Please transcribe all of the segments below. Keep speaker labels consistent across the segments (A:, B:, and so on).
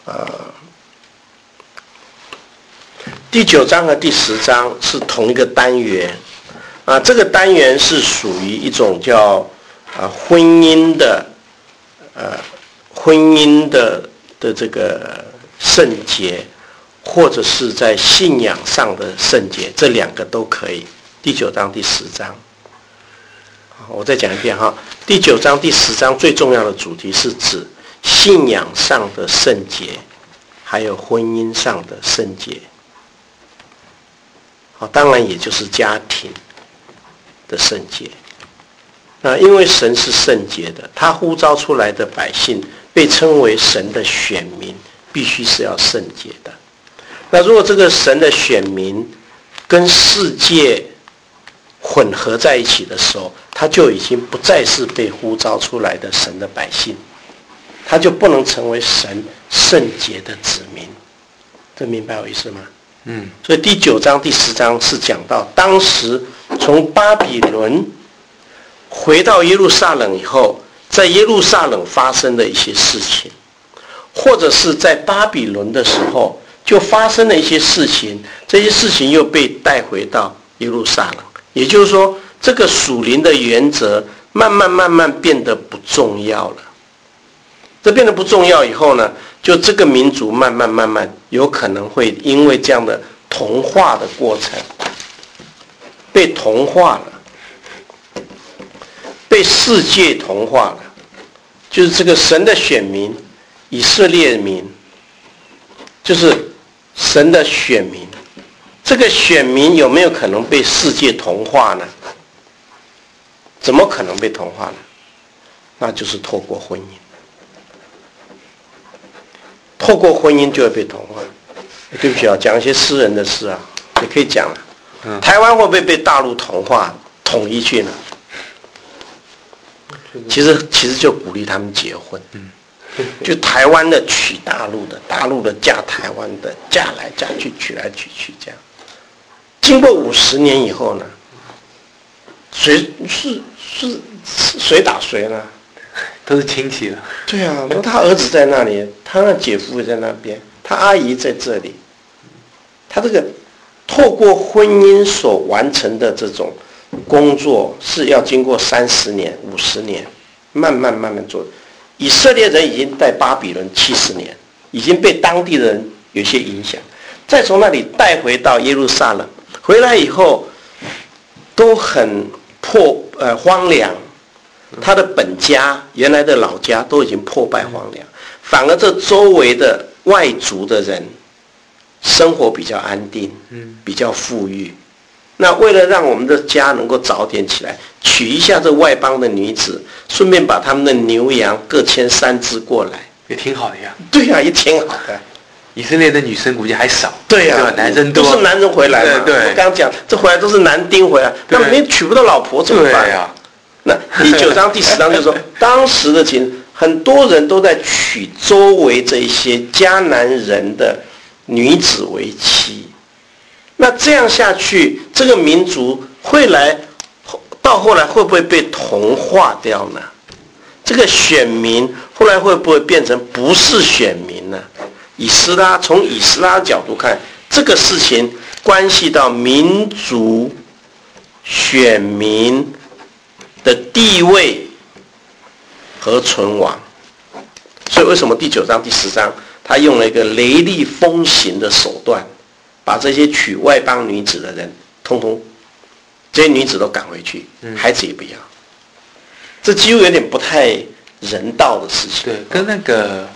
A: 第9章和第10章是同一个单元这个单元是属于一种叫婚姻的这个圣洁，或者是在信仰上的圣洁，这2个都可以。第9章、第10章，我再讲一遍哈。第9章、第10章最重要的主题是指信仰上的圣洁，还有婚姻上的圣洁。当然也就是家庭的圣洁。因为神是圣洁的，他呼召出来的百姓被称为神的选民，必须是要圣洁的。那如果这个神的选民跟世界混合在一起的时候，他就已经不再是被呼召出来的神的百姓，他就不能成为神圣洁的子民。这明白我意思吗？所以第9章、第10章是讲到当时从巴比伦回到耶路撒冷以后，在耶路撒冷发生的一些事情，或者是在巴比伦的时候就发生了一些事情，这些事情又被带回到耶路撒冷。也就是说，这个属灵的原则慢慢变得不重要了。这变得不重要以后呢，就这个民族慢慢有可能会因为这样的同化的过程被同化了，被世界同化了。就是这个神的选民以色列民，就是神的选民，这个选民有没有可能被世界同化呢？怎么可能被同化呢？那就是透过婚姻，透过婚姻就会被同化。对不起讲一些私人的事也可以讲了。台湾会不会被大陆同化统一去呢？其实就鼓励他们结婚，就台湾的娶大陆的，大陆的嫁台湾的，嫁来嫁去，娶来娶去这样。经过50年以后呢，谁打谁呢？
B: 都是亲戚了。
A: 对啊，那他儿子在那里，他那姐夫也在那边，他阿姨在这里，他这个透过婚姻所完成的这种工作是要经过30年、50年，慢慢做。以色列人已经在巴比伦70年，已经被当地人有些影响，再从那里带回到耶路撒冷，回来以后都很荒凉，他的本家原来的老家都已经破败荒凉，反而这周围的外族的人生活比较安定，比较富裕。那为了让我们的家能够早点起来，娶一下这外邦的女子，顺便把他们的牛羊各牵3只过来，
B: 也挺好的呀。
A: 对呀，也挺好的。
B: 以色列的女生估计还少，
A: 对呀，
B: 男生多，
A: 都是男人回来嘛。
B: 对，
A: 我刚刚讲，这回来都是男丁回来，那没娶不到老婆怎么办呀？那第9章、第10章就说，当时的很多人都在娶周围这一些迦南人的女子为妻。那这样下去，这个民族到后来会不会被同化掉呢？这个选民后来会不会变成不是选民呢？从以斯拉的角度看，这个事情关系到民族选民的地位和存亡。所以为什么第9章、第10章他用了一个雷厉风行的手段，把这些娶外邦女子的人通通这些女子都赶回去，孩子也不要。这几乎有点不太人道的事情。
B: 对，跟那个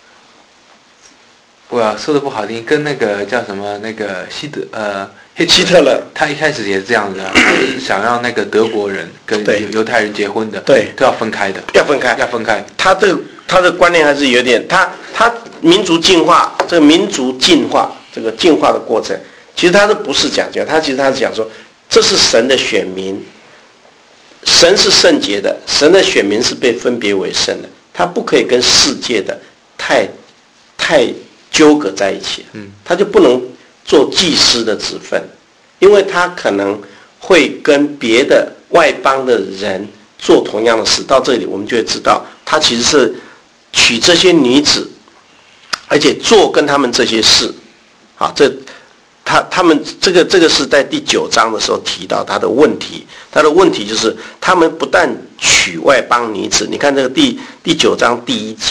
B: 我说的不好听，跟那个叫什么那个希特勒，他一开始也是这样子就是想让那个德国人跟犹太人结婚的，
A: 对，
B: 都要分开的，
A: 要分开。他的观念还是有点，他民族进化，这个民族进化这个进化的过程，其实他不是讲究，他是讲说，这是神的选民，神是圣洁的，神的选民是被分别为圣的，他不可以跟世界的太纠葛在一起，他就不能做祭司的职分，因为他可能会跟别的外邦的人做同样的事。到这里我们就会知道，他其实是娶这些女子而且做跟他们这些事，啊，他们这个是在第9章的时候提到他的问题。他的问题就是他们不但娶外邦女子，你看这个第9章第1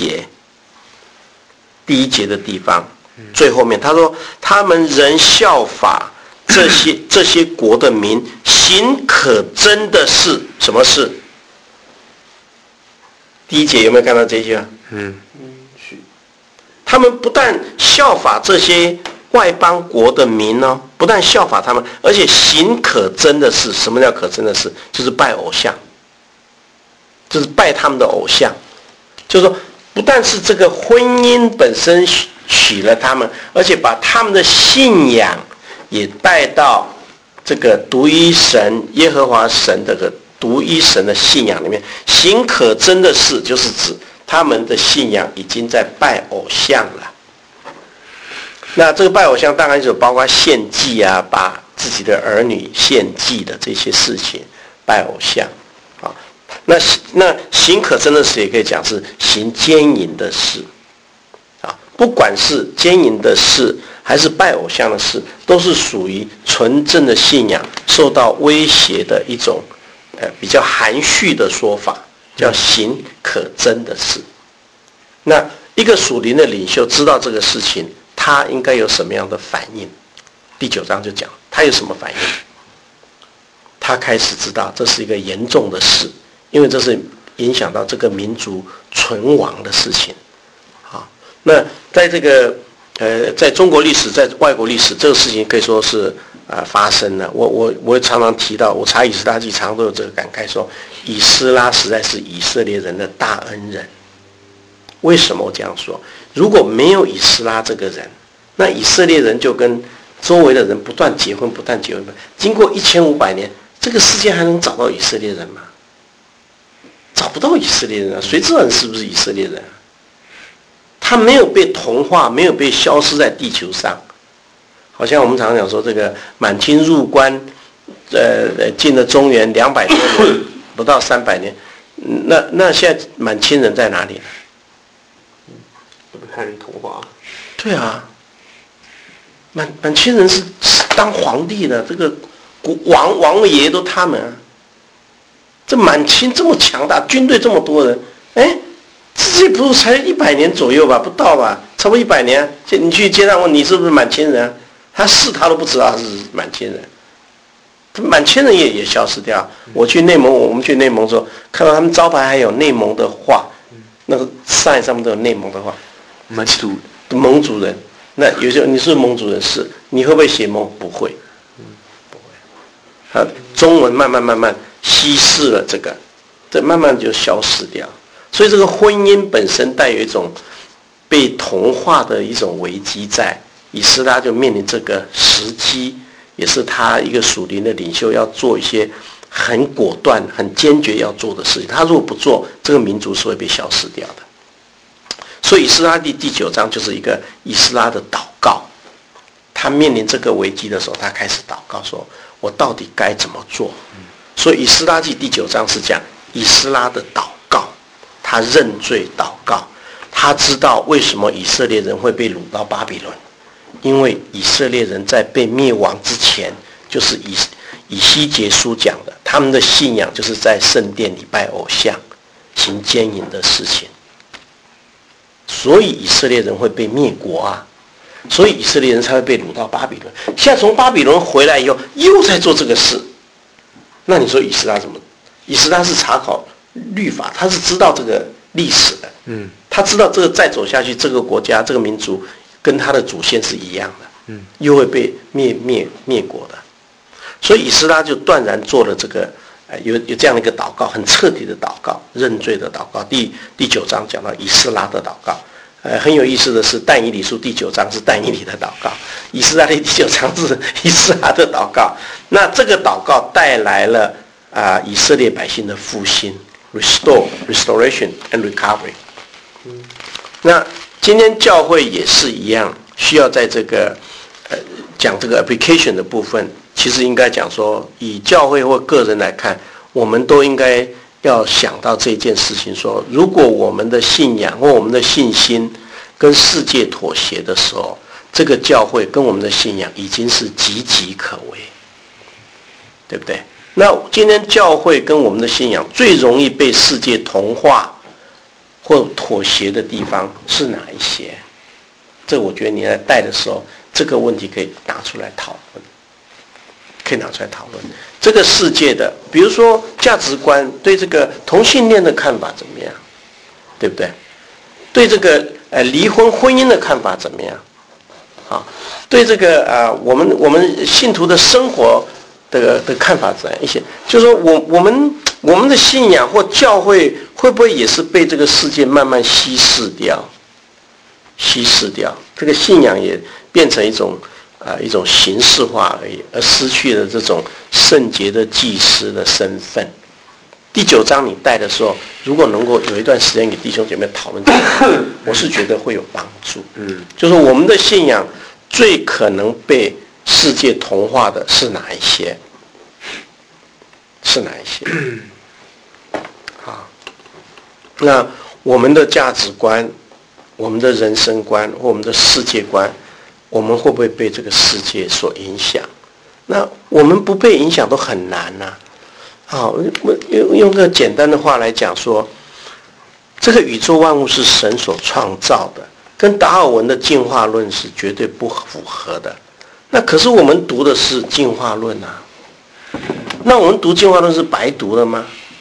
A: 节的地方，最后面他说他们仍效法这些国的民，行可憎的事。什么事？第1节有没有看到这句啊？他们不但效法这些外邦国的民呢，不但效法他们，而且行可憎的事。什么叫可憎的事？就是拜偶像，就是拜他们的偶像。就是说，不但是这个婚姻本身娶了他们，而且把他们的信仰也带到这个独一神耶和华神这个独一神的信仰里面。行可憎的事，就是指他们的信仰已经在拜偶像了。那这个拜偶像当然就包括献祭啊，把自己的儿女献祭的这些事情，拜偶像啊。那行可憎的事也可以讲是行奸淫的事啊。不管是奸淫的事还是拜偶像的事，都是属于纯正的信仰受到威胁的一种比较含蓄的说法，叫行可憎的事。那一个属灵的领袖知道这个事情，他应该有什么样的反应？第9章就讲他有什么反应。他开始知道这是一个严重的事，因为这是影响到这个民族存亡的事情。好，那在这个在中国历史，在外国历史，这个事情可以说是发生了。我常常提到，我查以斯拉记常常都有这个感慨，说以斯拉实在是以色列人的大恩人。为什么我这样说？如果没有以斯拉这个人，那以色列人就跟周围的人不断结婚，经过1500年，这个世界还能找到以色列人吗？找不到以色列人啊，谁知道你是不是以色列人啊？他没有被同化，没有被消失在地球上。好像我们常常讲说，这个满清入关，进了中原200多年，不到300年，那现在满清人在哪里？
B: 被汉人同化。
A: 对啊，满清人是当皇帝的，这个王爷都他们啊。这满清这么强大，军队这么多人，这不是才100年左右吧？不到吧？差不多100年。你去街上问你是不是满清人啊，他都不知道他是满清人。满清人也消失掉。我们去内蒙的时候，看到他们招牌还有内蒙的画，那个sign上面都有内蒙的画。蒙族人，那有些你是蒙族人，是你会不会写蒙？不会，不会。中文慢慢稀释了这慢慢就消失掉。所以这个婚姻本身带有一种被同化的一种危机在。以斯拉就面临这个时机，也是他一个属灵的领袖要做一些很果断、很坚决要做的事情。他如果不做，这个民族是会被消失掉的。所以以斯拉第9章就是一个以斯拉的祷告。他面临这个危机的时候，他开始祷告说，我到底该怎么做？所以以斯拉记第9章是讲以斯拉的祷告，他认罪祷告。他知道为什么以色列人会被掳到巴比伦，因为以色列人在被灭亡之前，就是以西结书讲的，他们的信仰就是在圣殿里拜偶像，行奸淫的事情。所以以色列人会被灭国啊，所以以色列人才会被掳到巴比伦。现在从巴比伦回来以后，又在做这个事。那你说以斯拉怎么？以斯拉是查考律法，他是知道这个历史的。他知道这个再走下去，这个国家、这个民族跟他的祖先是一样的。又会被灭国的。所以以斯拉就断然做了这个。有这样的一个祷告，很彻底的祷告，认罪的祷告。第9章讲到以斯拉的祷告，很有意思的是，但以理书第9章是但以理的祷告，以斯拉的第9章是以斯拉的祷告。那这个祷告带来了以色列百姓的复兴 ，restoration and recovery。那今天教会也是一样，需要在这个讲这个 application 的部分。其实应该讲说，以教会或个人来看，我们都应该要想到这件事情说，如果我们的信仰或我们的信心跟世界妥协的时候，这个教会跟我们的信仰已经是岌岌可危，对不对？那今天教会跟我们的信仰最容易被世界同化或妥协的地方是哪一些？这我觉得你在带的时候，这个问题可以拿出来讨论，可以拿出来讨论。这个世界的，比如说价值观，对这个同性恋的看法怎么样，对不对？对这个离婚婚姻的看法怎么样？啊，对这个我们信徒的生活的看法怎样？一些就是说我们的信仰或教会会不会也是被这个世界慢慢稀释掉？稀释掉，这个信仰也变成一种形式化而已，而失去了这种圣洁的祭司的身份。第9章你带的时候，如果能够有一段时间给弟兄姐妹讨论，我是觉得会有帮助。就是我们的信仰最可能被世界同化的是哪一些？是哪一些？好，那我们的价值观、我们的人生观或我们的世界观，我们会不会被这个世界所影响？那我们不被影响都很难呐。好，用个简单的话来讲说，这个宇宙万物是神所创造的，跟达尔文的进化论是绝对不符合的。那可是我们读的是进化论啊，那我们读进化论是白读了吗？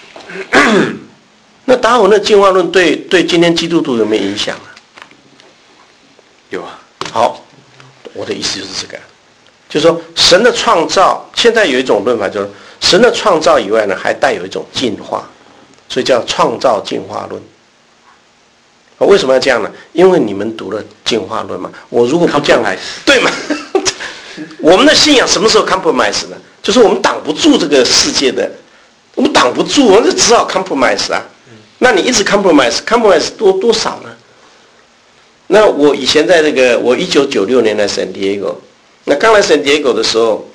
A: 那达尔文的进化论对今天基督徒有没有影响啊？
B: 有啊。
A: 好，我的意思就是这个，就是说神的创造，现在有一种论法就是神的创造以外呢，还带有一种进化，所以叫创造进化论。为什么要这样呢？因为你们读了进化论嘛。我如果不这样，对吗？我们的信仰什么时候 compromise 呢？就是我们挡不住这个世界的，我们挡不住，我们就只好 compromise 啊。那你一直 compromise 多少呢？那我以前在我1996年来 San Diego， 那刚来 San Diego 的时候，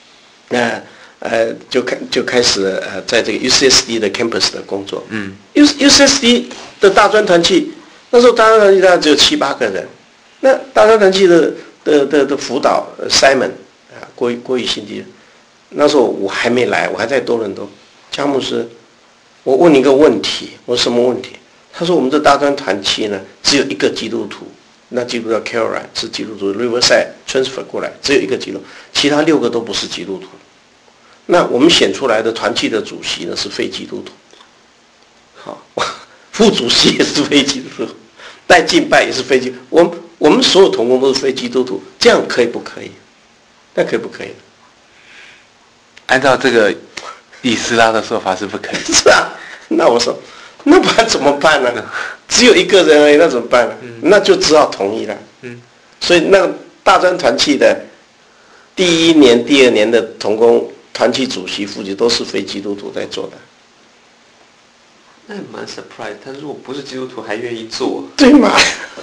A: 就开始在这个 UCSD 的 campus 的工作。UCSD 的大专团契，那时候大专团契大概只有7、8个人。那大专团契的辅导 Simon 郭宇信弟，那时候我还没来，我还在多伦多。江牧师，我问你一个问题，我说什么问题？他说我们这大专团契呢，只有一个基督徒，那基督徒叫 Caroline 是基督徒 ，Riverside transfer 过来，只有一个基督徒，其他6个都不是基督徒。那我们选出来的团契的主席呢是非基督徒，好，副主席也是非基督徒，带敬拜也是非基督徒，我们所有同工都是非基督徒，这样可以不可以？那可以不可以？
B: 按照这个以斯拉的说法是不可以。
A: 是啊，那我说，那不然怎么办呢？只有一个人而已，那怎么办呢？那就只好同意了。所以那个大专团契的第1年、第2年的同工团契主席、副主席都是非基督徒在做的。
C: 那也蛮 surprise， 他如果不是基督徒还愿意做，
A: 对嘛？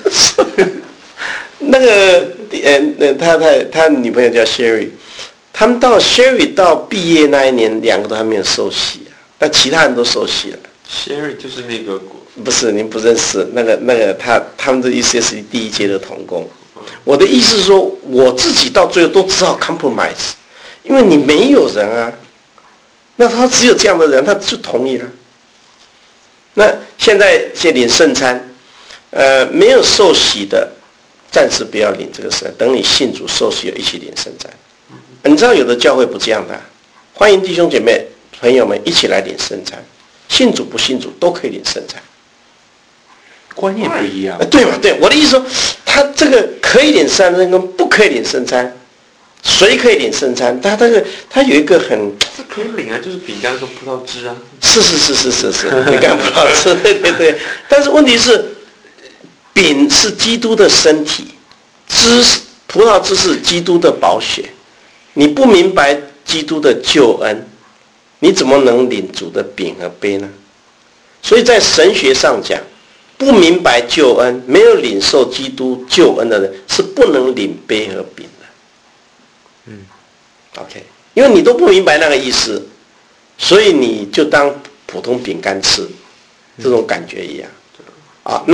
A: 那个他女朋友叫 Sherry， 他们到 Sherry 到毕业那一年，2个都还没有受洗啊，但其他人都受洗了。
C: Sherry 就是那个
A: 不是您不认识那个他们的 UCSD 第1届的同工。我的意思是说，我自己到最后都只好 compromise， 因为你没有人啊，那他只有这样的人，他就同意了。那现在领圣餐，没有受洗的，暂时不要领这个圣餐，等你信主受洗了一起领圣餐。你知道有的教会不这样的啊，欢迎弟兄姐妹朋友们一起来领圣餐，信主不信主都可以领圣餐。
B: 观念不一样，
A: 对嘛？对，我的意思说，他这个可以领圣餐跟不可以领圣餐，谁可以领圣餐？他有一个很
C: 这可以领啊，就是饼干跟葡萄汁啊。
A: 是，饼干葡萄汁，对。但是问题是，饼是基督的身体，葡萄汁是基督的宝血。你不明白基督的救恩，你怎么能领主的饼和杯呢？所以在神学上讲，不明白救恩，没有领受基督救恩的人，是不能领杯和饼的。OK， 因为你都不明白那个意思，所以你就当普通饼干吃，这种感觉一样。啊，那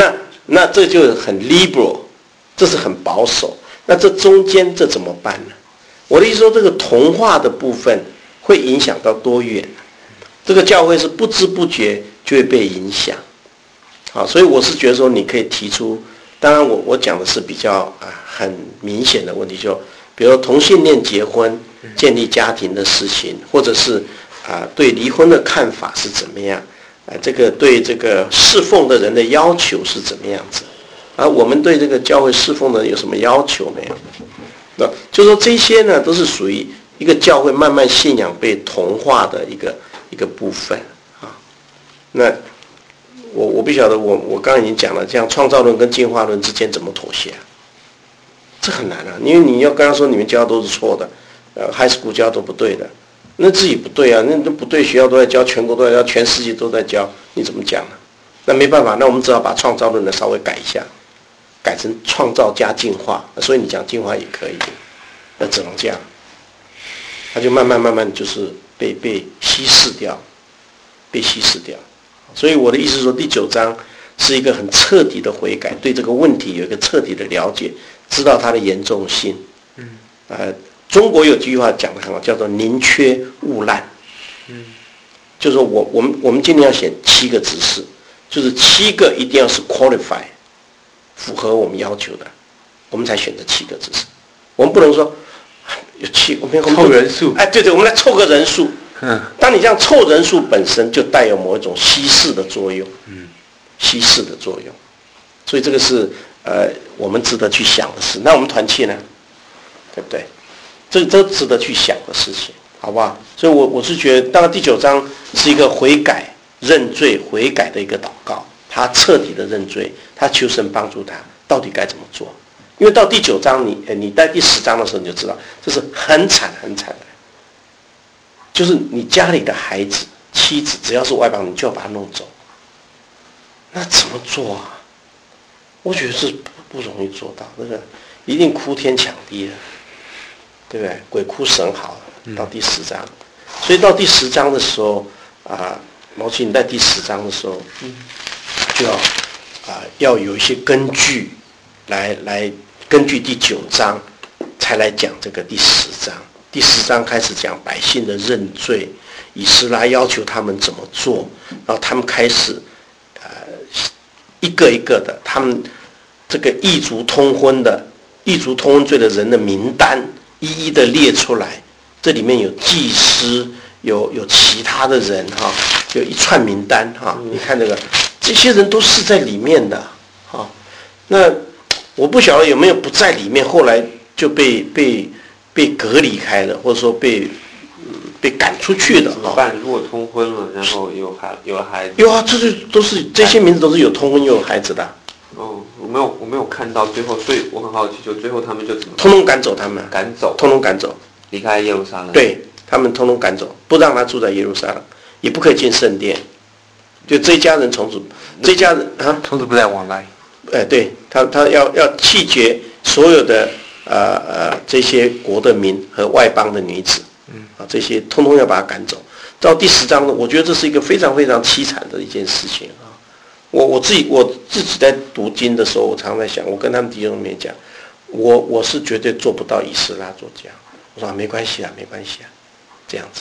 A: 那这就很 liberal， 这是很保守。那这中间这怎么办呢？我的意思说，这个同化的部分会影响到多远？这个教会是不知不觉就会被影响。好，所以我是觉得说，你可以提出，当然我讲的是比较很明显的问题，就比如说同性恋结婚、建立家庭的事情，或者是对离婚的看法是怎么样？这个对这个侍奉的人的要求是怎么样子？我们对这个教会侍奉的人有什么要求没有？那就是说这些呢，都是属于一个教会慢慢信仰被同化的一个部分啊。那我不晓得，我刚刚已经讲了，像创造论跟进化论之间怎么妥协这很难啊，因为你要跟他说你们教都是错的，high school 教都不对的。那自己不对啊，那都不对，学校都在教，全国都在教，全世界都在教，你怎么讲呢？那没办法，那我们只好把创造论的稍微改一下，改成创造加进化。所以你讲进化也可以，那只能这样，它就慢慢就是被稀释掉，被稀释掉。所以我的意思是说，第9章是一个很彻底的悔改，对这个问题有一个彻底的了解，知道它的严重性。中国有句话讲得很好，叫做宁缺毋滥。就是说我们今天要选7个执事，就是7个一定要是 qualify， 符合我们要求的，我们才选择7个执事。我们不能说有7，我们
B: 凑人数。
A: 对，我们来凑个人数。当你这样凑人数本身就带有某一种稀释的作用。稀释的作用，所以这个是我们值得去想的事。那我们团契呢？对不对？这值得去想的事情，好不好？所以我是觉得，当然第9章是一个悔改、认罪、悔改的一个祷告，他彻底的认罪，他求神帮助他，到底该怎么做？因为到第9章，你在第10章的时候你就知道，这是很惨很惨的，就是你家里的孩子、妻子，只要是外邦，你就要把他弄走。那怎么做啊？我觉得是不容易做到，那个一定哭天抢地的。对不对？鬼哭神嚎到第10章，所以到第10章的时候毛奇你在第10章的时候，就要有一些根据来根据第9章才来讲这个第10章。第10章开始讲百姓的认罪，以斯拉要求他们怎么做，然后他们开始一个一个的，他们这个异族通婚罪的人的名单。一一的列出来，这里面有祭司，有其他的人有一串名单你看这些人都是在里面的那我不晓得有没有不在里面，后来就被隔离开了，或者说被赶出去的。
C: 怎么办？如果通婚了，然后有孩子？
A: 有啊，这些名字都是有通婚又有孩子的。
C: 我没有看到最后，所以我很好奇，就最后他们就怎么
A: 通通赶走他们，通通赶走，
C: 离开耶路撒冷。
A: 对，他们通通赶走，不让他住在耶路撒冷，也不可以进圣殿。就这一家人从
B: 此不再往来。
A: 对，他要弃绝所有的这些国的民和外邦的女子，这些通通要把他赶走。到第10章呢，我觉得这是一个非常非常凄惨的一件事情我自己在读经的时候，我常常在想，我跟他们弟兄妹讲，我是绝对做不到以斯拉做这样。我说没关系啊，这样子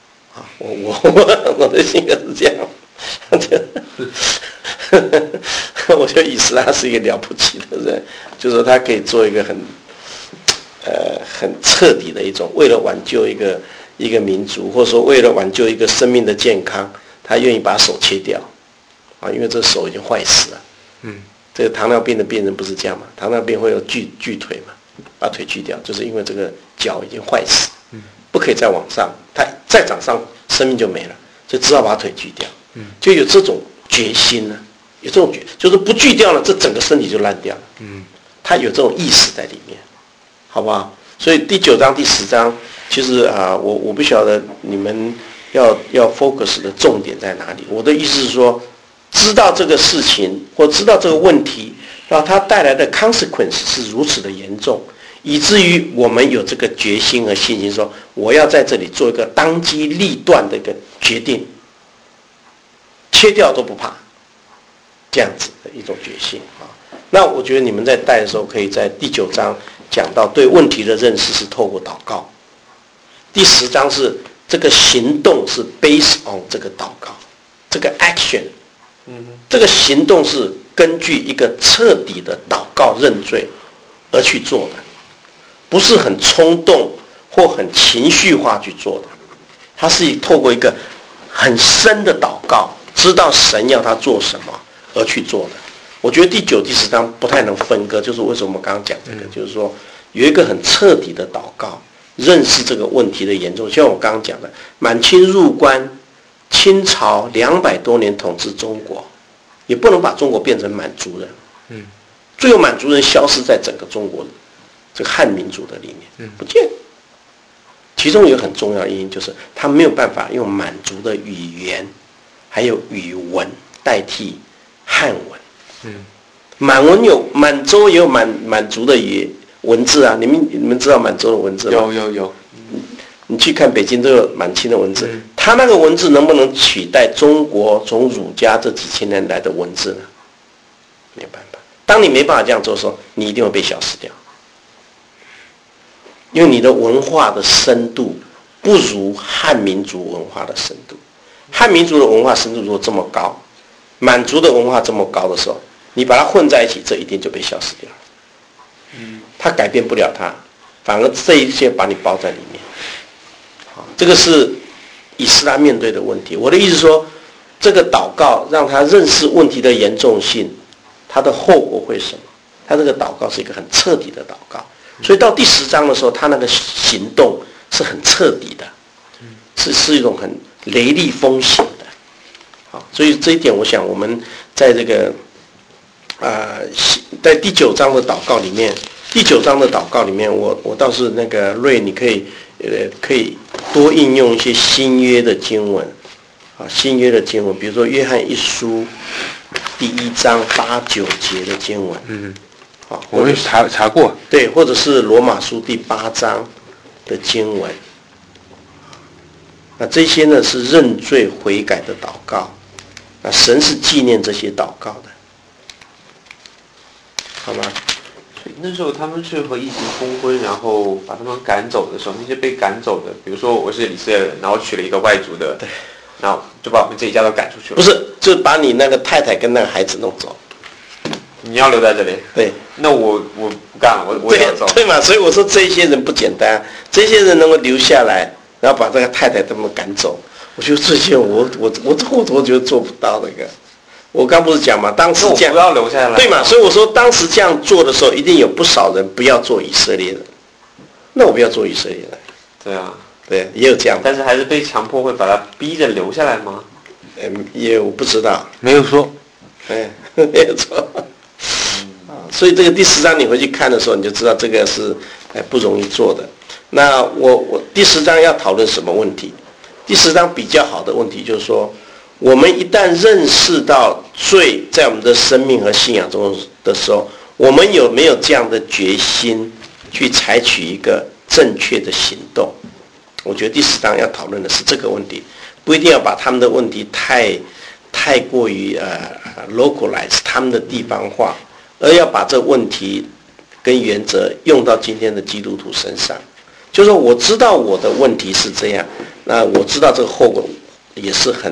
A: 我的性格是这样。我觉得以斯拉是一个了不起的人，就是说他可以做一个很彻底的一种，为了挽救一个民族，或者说为了挽救一个生命的健康，他愿意把手切掉。因为这手已经坏死了。这个糖尿病的病人不是这样嘛？糖尿病会有锯腿嘛，把腿锯掉，就是因为这个脚已经坏死，不可以再往上，他再长上生命就没了，就只好把腿锯掉。就有这种决心呢，有这种就是不锯掉了，这整个身体就烂掉了。他有这种意识在里面，好不好？所以第9章、第10章，其实我不晓得你们要 focus 的重点在哪里。我的意思是说，知道这个事情或知道这个问题，然后它带来的 consequence 是如此的严重，以至于我们有这个决心和信心，说我要在这里做一个当机立断的一个决定，切掉都不怕。 这样子的一种决心啊。那我觉得你们在带的时候，可以在第9章讲到对问题的认识是透过祷告，第10章是这个行动是 based on 这个祷告，这个 action，这个行动是根据一个彻底的祷告认罪而去做的，不是很冲动或很情绪化去做的，它是透过一个很深的祷告，知道神要他做什么而去做的。我觉得第9、第10章不太能分割，就是为什么我们刚刚讲这个，就是说有一个很彻底的祷告，认识这个问题的严重。像我刚刚讲的，满清入关，清朝200多年统治中国，也不能把中国变成满族人。最后满族人消失在整个中国这个汉民族的里面，不见。其中有很重要的原因，就是他没有办法用满族的语言还有语文代替汉文。满洲也有满族的文字啊，你们知道满洲的文字吗？
B: 有。
A: 你去看北京都有满清的文字，他那个文字能不能取代中国从儒家这几千年来的文字呢？没有办法。当你没办法这样做的时候，你一定会被消失掉，因为你的文化的深度不如汉民族文化的深度。汉民族的文化深度如果这么高，满族的文化这么高的时候，你把它混在一起，这一定就被消失掉了。它改变不了它，反而这一些把你包在里面。这个是以斯拉面对的问题。我的意思是说，这个祷告让他认识问题的严重性，它的后果会什么？他这个祷告是一个很彻底的祷告，所以到第10章的时候，他那个行动是很彻底的，是一种很雷厉风行的。好，所以这一点，我想我们在这个在第9章的祷告里面，我倒是那个瑞，你可以多应用一些新约的经文啊，新约的经文，比如说约翰1书第1章8、9节的经文。好，
B: 我们查过。
A: 对，或者是罗马书第8章的经文。那这些呢是认罪悔改的祷告，那神是纪念这些祷告的，好吗？
C: 那时候他们是和异族通婚，然后把他们赶走的时候，那些被赶走的，比如说我是以色列人，然后娶了一个外族的，然后就把我们这一家都赶出去了。
A: 不是，就把你那个太太跟那个孩子弄走。
C: 你要留在这里？
A: 对。
C: 那我不干了，我也要走。
A: 对嘛？所以我说这些人不简单，这些人能够留下来，然后把这个太太他们赶走，我觉得这些我觉得做不到那个。我刚不是讲嘛，当时这样
C: 不要留下来，
A: 对嘛？所以我说当时这样做的时候，一定有不少人不要做以色列人。那我不要做以色列人。
C: 对啊，
A: 对，也有这样。
C: 但是还是被强迫会把他逼着留下来吗？
A: 也我不知道，
B: 没有说，
A: 没有错。所以这个第10章你回去看的时候，你就知道这个是不容易做的。那我第10章要讨论什么问题？第10章比较好的问题就是说，我们一旦认识到罪在我们的生命和信仰中的时候，我们有没有这样的决心去采取一个正确的行动？我觉得第10章要讨论的是这个问题，不一定要把他们的问题太过于localize 他们的地方化，而要把这个问题跟原则用到今天的基督徒身上。就是说我知道我的问题是这样，那我知道这个后果也是很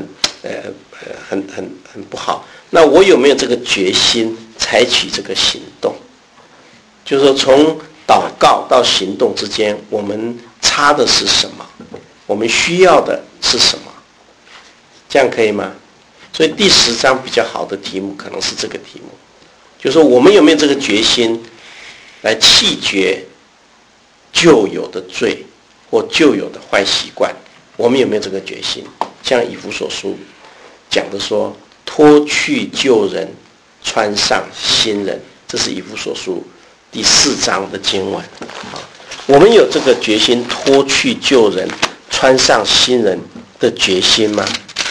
A: 不好，那我有没有这个决心采取这个行动？就是说从祷告到行动之间，我们差的是什么？我们需要的是什么？这样可以吗？所以第10章比较好的题目可能是这个题目，就是说我们有没有这个决心来弃绝旧有的罪或旧有的坏习惯？我们有没有这个决心？像以弗所书讲的说，脱去旧人，穿上新人，这是以弗所书第4章的经文。我们有这个决心脱去旧人，穿上新人的决心吗？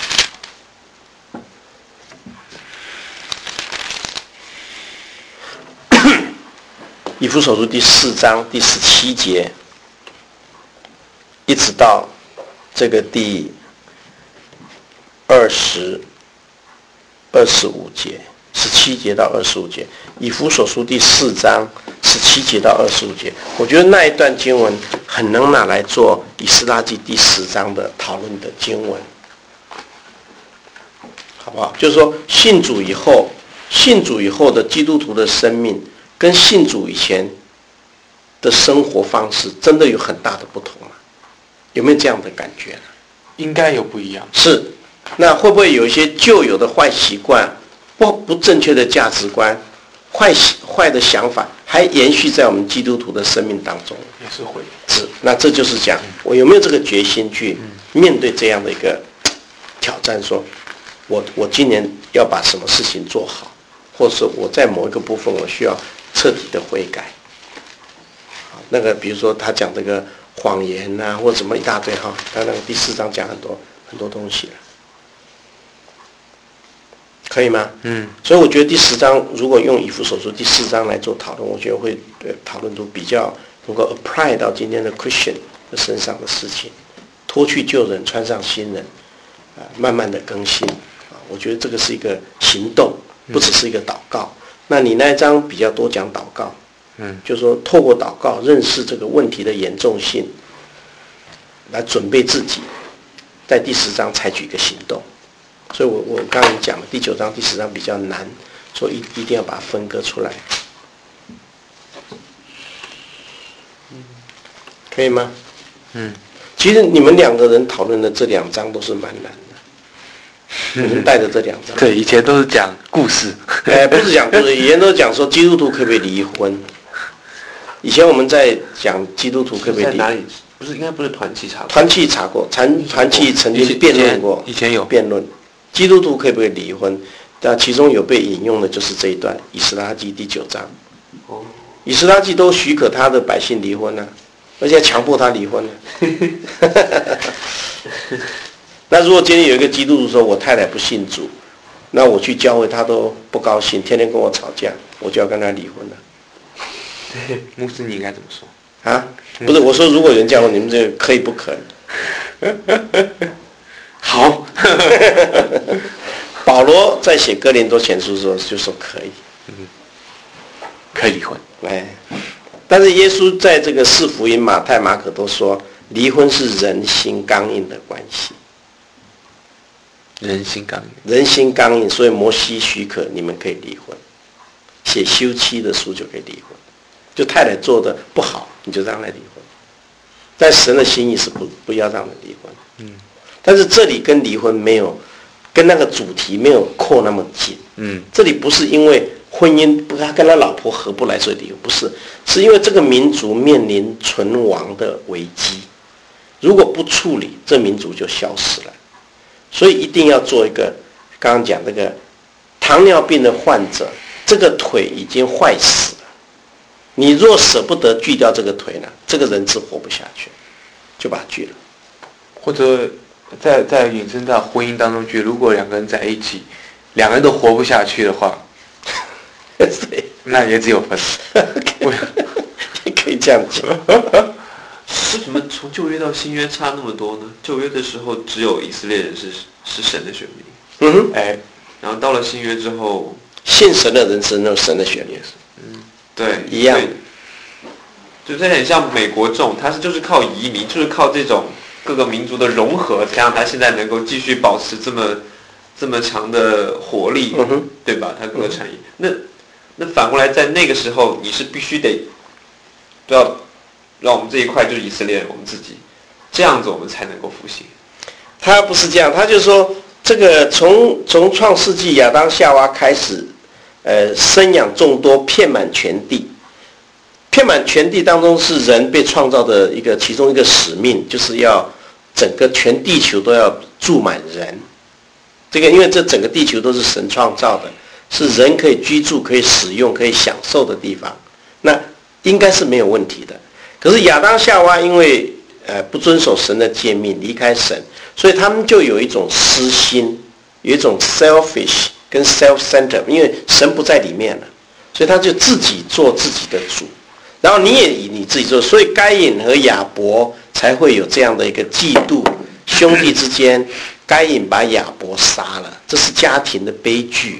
A: 以弗所书第4章第17节，一直到这个第25节，14 17节到25节，以弗所书第4章17节到25节，我觉得那一段经文很能拿来做以斯拉记第10章的讨论的经文，好不好？就是说信主以后的基督徒的生命跟信主以前的生活方式真的有很大的不同吗？有没有这样的感觉呢？
B: 应该有不一样。
A: 是，那会不会有一些旧有的坏习惯、不正确的价值观、坏的想法，还延续在我们基督徒的生命当中？
B: 也是会。
A: 是，那这就是讲我有没有这个决心去面对这样的一个挑战，说我今年要把什么事情做好，或者是我在某一个部分我需要彻底的悔改。那个比如说他讲这个谎言啊，或者什么一大堆哈，他那个第4章讲很多东西了，可以吗？所以我觉得第10章如果用以弗所书第4章来做讨论，我觉得会讨论出比较能够 apply 到今天的 Christian 的身上的事情，脱去旧人，穿上新人，慢慢的更新我觉得这个是一个行动，不只是一个祷告。那你那一章比较多讲祷告。就是说透过祷告认识这个问题的严重性，来准备自己在第10章采取一个行动。所以我刚才讲了第9章第10章比较难，所以一定要把它分割出来，可以吗？其实你们2个人讨论的这2章都是蛮难的，你们带着这2章。
B: 对，以前都是讲故事，
A: 不是讲故事，以前都讲说基督徒可不可以离婚。以前我们在讲基督徒可不可以离婚，
C: 在哪里？不是，应该不是团契查过。
A: 团契查过，团契曾经辩论过，
B: 以前有
A: 辩论基督徒可不可以离婚，但其中有被引用的就是这一段以斯拉记第9章。以斯拉记都许可他的百姓离婚啊，而且强迫他离婚啊。那如果今天有一个基督徒说我太太不信主，那我去教会他都不高兴，天天跟我吵架，我就要跟他离婚了。
B: 牧师你应该怎么说
A: 啊？不是，我说如果有人叫我，你们这个可以不可以？
B: 好。
A: 保罗在写哥林多前书的时候就说可以，
B: 可以离婚。
A: 但是耶稣在这个4福音马太、马可都说离婚是人心刚硬的关系。
B: 人心刚硬，
A: 人心刚硬，所以摩西许可你们可以离婚，写休妻的书就可以离婚。就太太做的不好，你就让她离婚。但神的心意是不要让她离婚。但是这里跟离婚没有，跟那个主题没有扣那么紧。这里不是因为婚姻他跟他老婆合不来所以离婚，不是，是因为这个民族面临存亡的危机，如果不处理，这民族就消失了。所以一定要做一个，刚刚讲这个糖尿病的患者，这个腿已经坏死了，你若舍不得锯掉这个腿呢，这个人是活不下去，就把它锯了。
B: 或者在引申到婚姻当中去，如果2个人在一起，2个人都活不下去的话，那也只有分。
A: 可以这样讲。
C: 为什么从旧约到新约差那么多呢？旧约的时候只有以色列人是神的选民，然后到了新约之后，
A: 信神的人是那神的选民，
C: 对，
A: 一样。
C: 就这很像美国这种，它就是靠移民，就是靠这种各个民族的融合，才让它现在能够继续保持这么强的活力，对吧？它各个产业。那反过来，在那个时候，你是必须都要让我们这一块就是以色列人，我们自己这样子，我们才能够复兴。
A: 他不是这样，他就说这个从创世纪亚当夏娃开始，生养众多，遍满全地。遍满全地当中是人被创造的其中一个使命，就是要整个全地球都要住满人。这个因为这整个地球都是神创造的，是人可以居住、可以使用、可以享受的地方，那应该是没有问题的。可是亚当夏娃因为不遵守神的诫命，离开神，所以他们就有一种私心，有一种 selfish 跟 self-centered， 因为神不在里面了，所以他就自己做自己的主。然后你也以你自己做，所以该隐和亚伯才会有这样的一个嫉妒，兄弟之间，该隐把亚伯杀了，这是家庭的悲剧，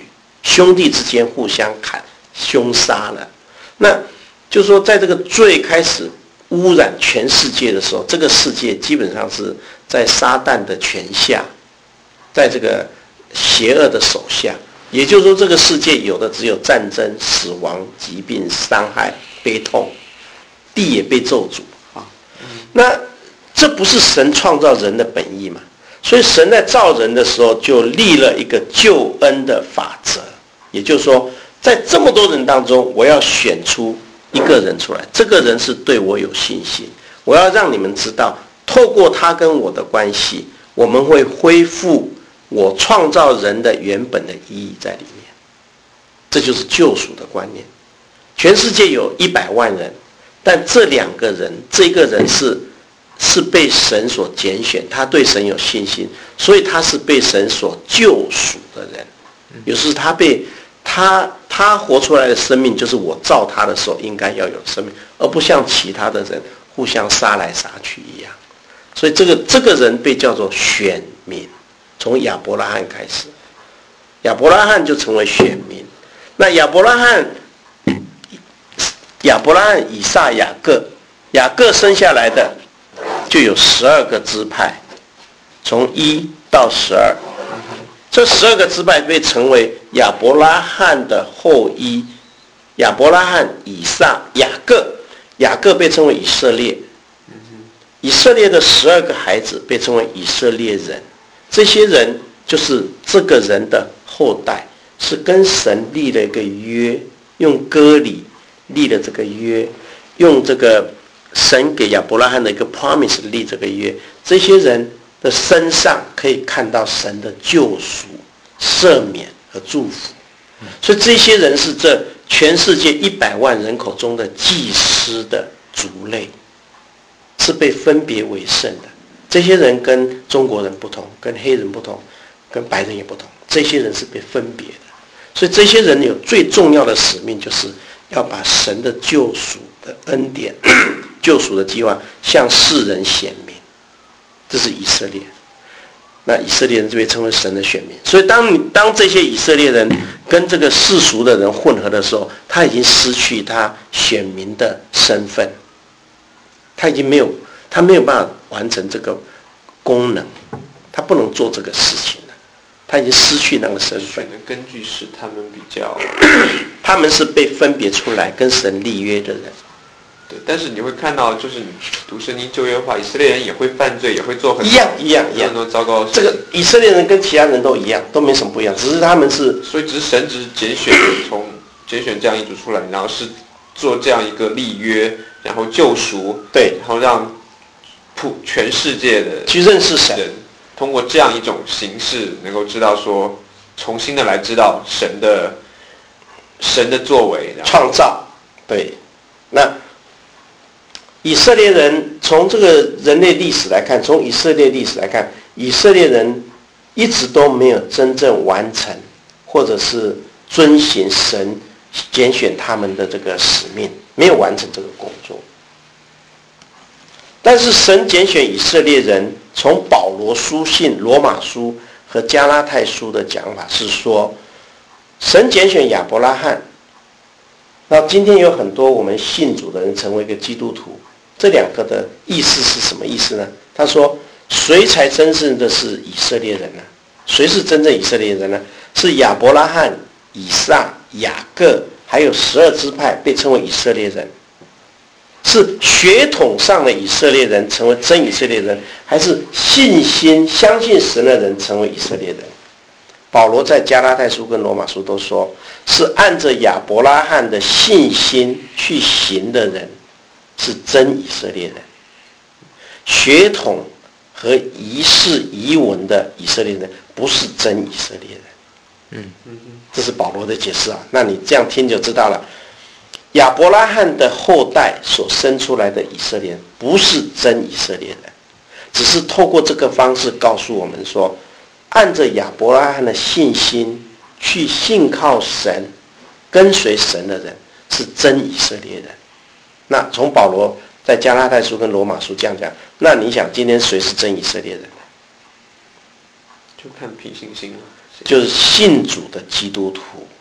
A: 兄弟之间互相凶杀了。那就是说，在这个罪开始污染全世界的时候，这个世界基本上是在撒旦的权下，在这个邪恶的手下。也就是说，这个世界有的只有战争、死亡、疾病、伤害、悲痛，地也被咒诅啊。那这不是神创造人的本意嘛？所以神在造人的时候就立了一个救恩的法则，也就是说，在这么多人当中，我要选出一个人出来，这个人是对我有信心，我要让你们知道，透过他跟我的关系，我们会恢复我创造人的原本的意义在里面。这就是救赎的观念。全世界有100万人，但这两个人，这个人是被神所拣选，他对神有信心，所以他是被神所救赎的人。有时他活出来的生命，就是我造他的时候应该要有生命，而不像其他的人互相杀来杀去一样。所以这个人被叫做选民，从亚伯拉罕开始，亚伯拉罕就成为选民。那亚伯拉罕、以撒、雅各生下来的就有12个支派，从1到12。这12个支派被称为亚伯拉罕的后裔，亚伯拉罕、以撒、雅各被称为以色列，以色列的12个孩子被称为以色列人。这些人就是这个人的后代，是跟神立了一个约，用割礼立了这个约，用这个神给亚伯拉罕的一个 promise 立这个约。这些人的身上可以看到神的救赎、赦免和祝福。所以这些人是这全世界100万人口中的祭司的族类，是被分别为圣的。这些人跟中国人不同，跟黑人不同，跟白人也不同，这些人是被分别的。所以这些人有最重要的使命，就是要把神的救赎的恩典、救赎的计划向世人显明。这是以色列。那以色列人就被称为神的选民。所以当这些以色列人跟这个世俗的人混合的时候，他已经失去他选民的身份，他没有办法完成这个功能，他不能做这个事情了，他已经失去那个身份。
C: 选的根据是他们比较，
A: 他们是被分别出来跟神立约的人。
C: 对，但是你会看到，就是你读圣经旧约的话，以色列人也会犯罪，也会做很多糟糕的事。
A: 这个以色列人跟其他人都一样，都没什么不一样，只是他们是，
C: 所以只是神只是拣选这样一组出来，然后是做这样一个立约，然后救赎，
A: 对，
C: 然后让全世界的
A: 去认识神，
C: 通过这样一种形式，能够知道说，重新的来知道神的作为，
A: 创造，对，那。以色列人从这个人类历史来看，从以色列历史来看，以色列人一直都没有真正完成，或者是遵行神拣选他们的这个使命，没有完成这个工作。但是神拣选以色列人，从保罗书信、罗马书和加拉太书的讲法是说，神拣选亚伯拉罕。那今天有很多我们信主的人成为一个基督徒。这两个的意思是什么意思呢？他说，谁才真正的是以色列人呢？谁是真正以色列人呢？是亚伯拉罕、以撒、雅各，还有12支派被称为以色列人。是血统上的以色列人成为真以色列人，还是信心相信神的人成为以色列人？保罗在加拉太书跟罗马书都说，是按着亚伯拉罕的信心去行的人是真以色列人，血统和仪式遗文的以色列人不是真以色列人。这是保罗的解释啊。那你这样听就知道了，亚伯拉罕的后代所生出来的以色列人不是真以色列人，只是透过这个方式告诉我们说，按着亚伯拉罕的信心去信靠神、跟随神的人是真以色列人。那从保罗在加拉太书跟罗马书这样讲，那你想今天谁是真以色列人呢？
C: 就看凭信心了，
A: 就是信主的基督徒，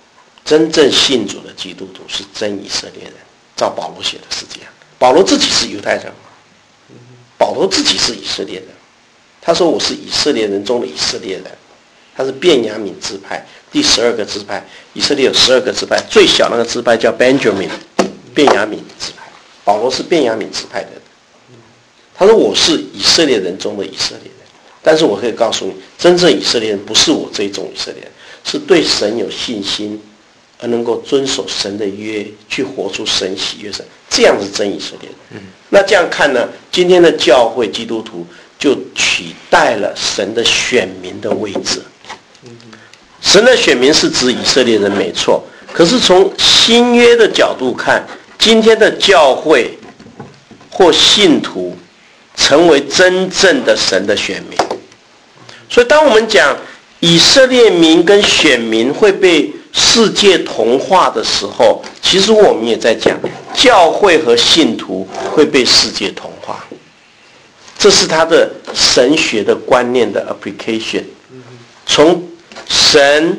A: 真正信主的基督徒是真以色列人。照保罗写的是这样，保罗自己是犹太人，保罗自己是以色列人，他说我是以色列人中的以色列人，他是便雅悯支派第12个支派，以色列有12个支派，最小那个支派叫 Benjamin， 便雅悯支派，保罗是便雅悯支派的人，他说我是以色列人中的以色列人，但是我可以告诉你，真正以色列人不是我这一种以色列人，是对神有信心而能够遵守神的约，去活出神喜悦神，这样是真以色列人。那这样看呢，今天的教会基督徒就取代了神的选民的位置。神的选民是指以色列人没错，可是从新约的角度看，今天的教会或信徒成为真正的神的选民。所以当我们讲以色列民跟选民会被世界同化的时候，其实我们也在讲教会和信徒会被世界同化，这是他的神学的观念的 application， 从神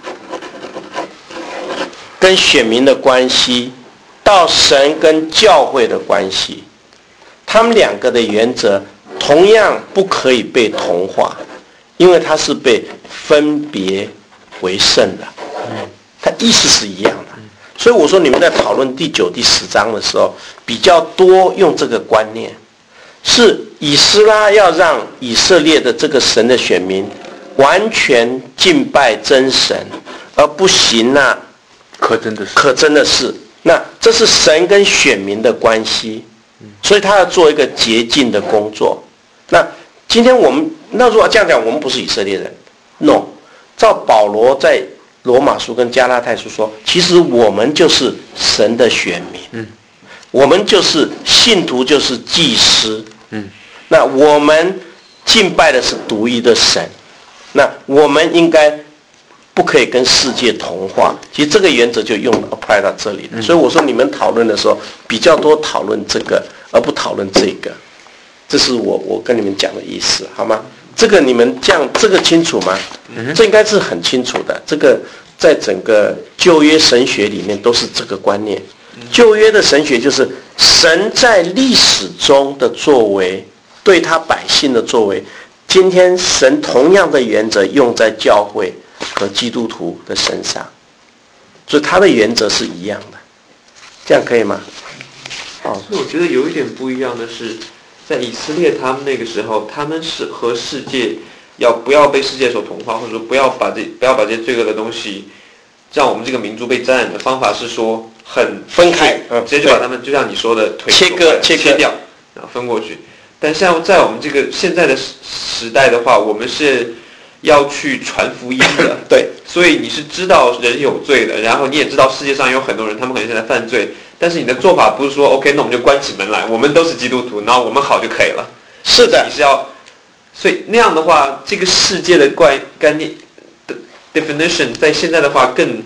A: 跟选民的关系到神跟教会的关系，他们两个的原则同样不可以被同化，因为它是被分别为圣的，它意思是一样的。所以我说你们在讨论第9、第10章的时候，比较多用这个观念，是以斯拉要让以色列的这个神的选民完全敬拜真神，而不行那可憎的事。那这是神跟选民的关系，所以他要做一个洁净的工作。那今天我们那如果这样讲，我们不是以色列人 ，no。照保罗在罗马书跟加拉太书说，其实我们就是神的选民，我们就是信徒，就是祭司，那我们敬拜的是独一的神，那我们应该不可以跟世界同化。其实这个原则就用 apply 到这里了。所以我说你们讨论的时候比较多讨论这个，而不讨论这个，这是我跟你们讲的意思，好吗？这个你们这个清楚吗？这应该是很清楚的。这个在整个旧约神学里面都是这个观念。旧约的神学就是神在历史中的作为，对他百姓的作为，今天神同样的原则用在教会和基督徒的身上，所以他的原则是一样的。这样可以吗？
C: 所以我觉得有一点不一样的是，在以色列他们那个时候，他们是和世界不要被世界所同化，或者说不要把这些罪恶的东西让我们这个民族被沾染的方法是说很
A: 分开，
C: 直接就把他们就像你说的腿切掉，然后分过去。但像在我们这个现在的时代的话，我们是要去传福音的，
A: 对，
C: 所以你是知道人有罪的，然后你也知道世界上有很多人，他们可能现在犯罪，但是你的做法不是说 OK， 那我们就关起门来，我们都是基督徒，然后我们好就可以了。
A: 是的，
C: 你是要，所以那样的话，这个世界的概念的 definition 在现在的话更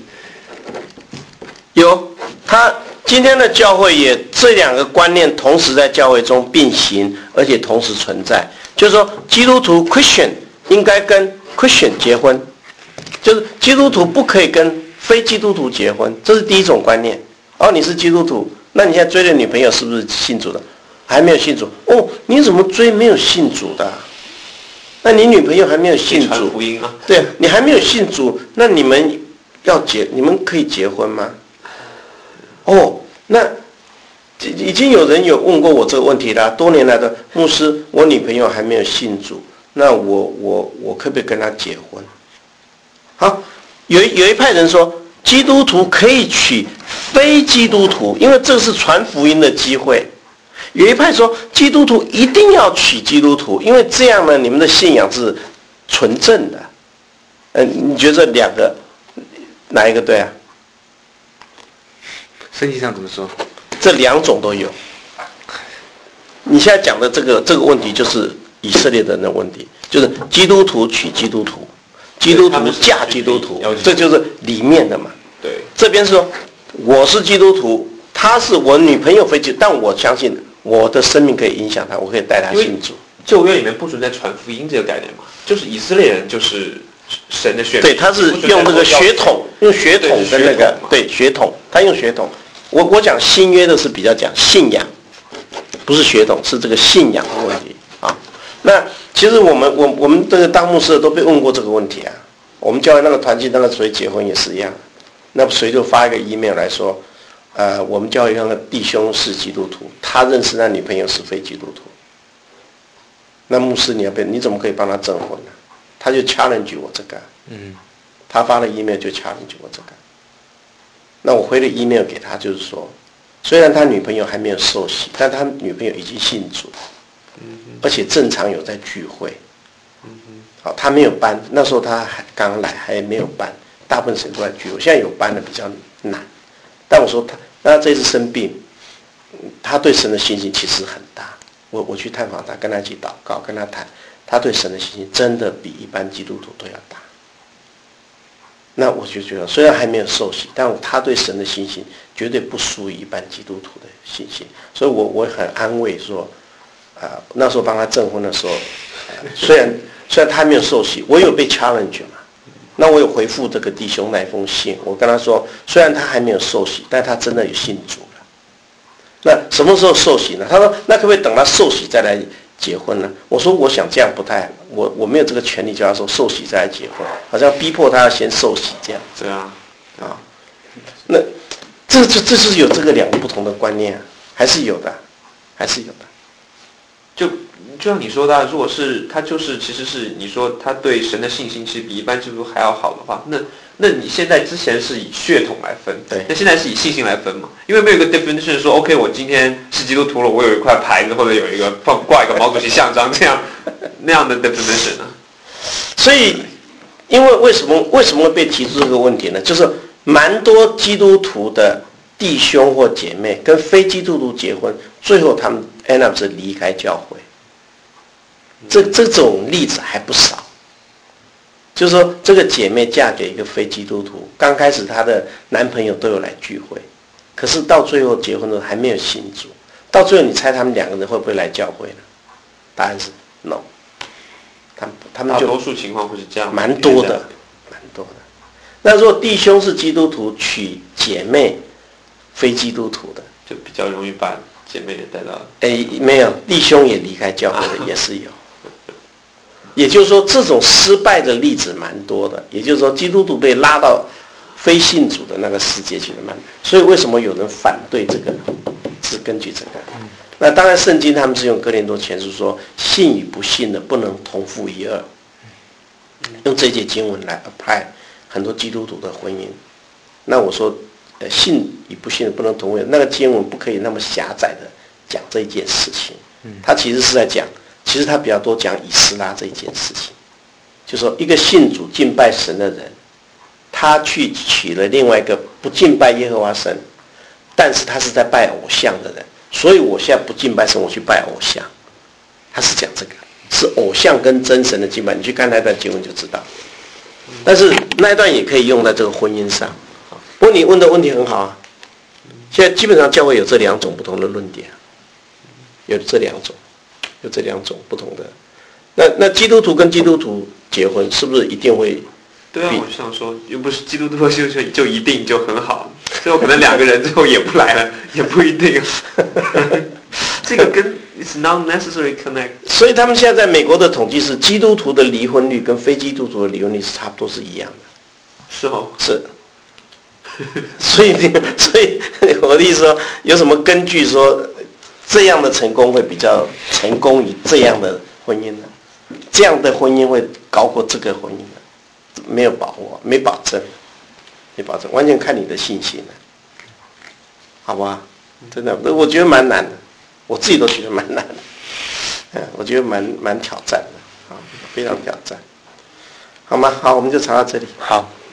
A: 有，他今天的教会也这两个观念同时在教会中并行，而且同时存在。就是说，基督徒 Christian 应该跟 Christian 结婚，就是基督徒不可以跟非基督徒结婚，这是第一种观念。你是基督徒，那你现在追的女朋友是不是信主的？还没有信主。你怎么追没有信主的？那你女朋友还没有信主，
C: 传福音啊？
A: 对，你还没有信主，那你们可以结婚吗？那已经有人有问过我这个问题啦。多年来的牧师，我女朋友还没有信主，那我可不可以跟她结婚？好，有一派人说，基督徒可以娶非基督徒，因为这是传福音的机会。有一派说，基督徒一定要娶基督徒，因为这样呢，你们的信仰是纯正的。你觉得这两个哪一个对啊？
B: 圣经上怎么说？
A: 这两种都有。你现在讲的这个问题就是以色列人的问题，就是基督徒娶基督徒，基督徒嫁基督徒，这就是里面的嘛。
C: 对，
A: 这边是说我是基督徒，她是我女朋友非基督徒，但我相信我的生命可以影响她，我可以带她信主。
C: 旧约里面不存在传福音这个概念嘛，就是以色列人就是神的选民。
A: 对，他是用那个血统，用血统跟那个对血统，他用血统。我讲新约的是比较讲信仰，不是血统，是这个信仰的问题啊。那其实我们这个当牧师的都被问过这个问题啊。我们教会那个团契那个谁结婚也是一样，那谁就发一个 email 来说，我们教会那个弟兄是基督徒，他认识那女朋友是非基督徒。那牧师你怎么可以帮他证婚呢？他就 challenge 我这个，他发了 email 就 challenge 我这个。那我回了 email 给他，就是说，虽然他女朋友还没有受洗，但他女朋友已经信主，而且正常有在聚会。好，他没有班，那时候他还刚来，还没有班，大部分时间都在聚会。现在有班的比较难，但我说他这次生病，他对神的信心其实很大。我去探访他，跟他一起祷告，跟他谈，他对神的信心真的比一般基督徒都要大。那我就觉得，虽然还没有受洗，但他对神的信心绝对不输于一般基督徒的信心。所以我很安慰说，那时候帮他证婚的时候，虽然他还没有受洗，我有被 challenge 嘛，那我有回复这个弟兄那封信，我跟他说，虽然他还没有受洗，但他真的有信主了。那什么时候受洗呢？他说，那可不可以等他受洗再来结婚呢？我说，我想这样不太，我没有这个权利叫他说受洗再来结婚，好像逼迫他要先受洗这样。
C: 对啊，
A: 那这是有这个两个不同的观念啊，还是有的，还是有的。
C: 就像你说的，如果是他其实是你说他对神的信心其实比一般基督徒还要好的话，那你现在之前是以血统来分，
A: 对，
C: 那现在是以信心来分嘛？因为没有一个 definition 说 OK， 我今天是基督徒了，我有一块牌子或者有一个挂一个毛主席像章这样那样的 definition 呢？
A: 所以，因为为什么会被提出这个问题呢？就是蛮多基督徒的弟兄或姐妹跟非基督徒结婚，最后他们 end up 是离开教会。这种例子还不少，就是说这个姐妹嫁给一个非基督徒，刚开始她的男朋友都有来聚会，可是到最后结婚的时候还没有信主，到最后你猜他们两个人会不会来教会呢？答案是 no， 他们就
C: 大多数情况会是这样，
A: 蛮多的。那如果弟兄是基督徒娶姐妹非基督徒的，
C: 就比较容易把姐妹也带到。
A: 没有，弟兄也离开教会的也是有。也就是说，这种失败的例子蛮多的。也就是说，基督徒被拉到非信主的那个世界去了，所以为什么有人反对这个呢？是根据这个。那当然，圣经他们是用哥林多前书说，信与不信的不能同父一轭，用这节经文来 apply 很多基督徒的婚姻。那我说，信与不信的不能同父一轭，那个经文不可以那么狭窄的讲这一件事情。他其实是在讲。其实他比较多讲以斯拉这一件事情，就是说一个信主敬拜神的人，他去娶了另外一个不敬拜耶和华神，但是他是在拜偶像的人，所以我现在不敬拜神，我去拜偶像。他是讲这个，是偶像跟真神的敬拜，你去看那段经文就知道。但是那一段也可以用在这个婚姻上。不过你问的问题很好啊，现在基本上教会有这两种不同的论点，有这两种不同的。那基督徒跟基督徒结婚是不是一定会？
C: 对啊，我想说，又不是基督徒就一定就很好，最后可能两个人最后也不来了，也不一定。这个跟 it's not necessary connect。
A: 所以他们现在在美国的统计是，基督徒的离婚率跟非基督徒的离婚率是差不多是一样的。
C: 是哦。
A: 是。所以我的意思说，有什么根据说这样的成功会比较成功于这样的婚姻呢？这样的婚姻会高过这个婚姻呢？没有把握，没保证，完全看你的信心了，好不好？真的，我觉得蛮难的，我自己都觉得蛮难的，我觉得蛮挑战的，非常挑战，好吗？好，我们就查到这里。
B: 好。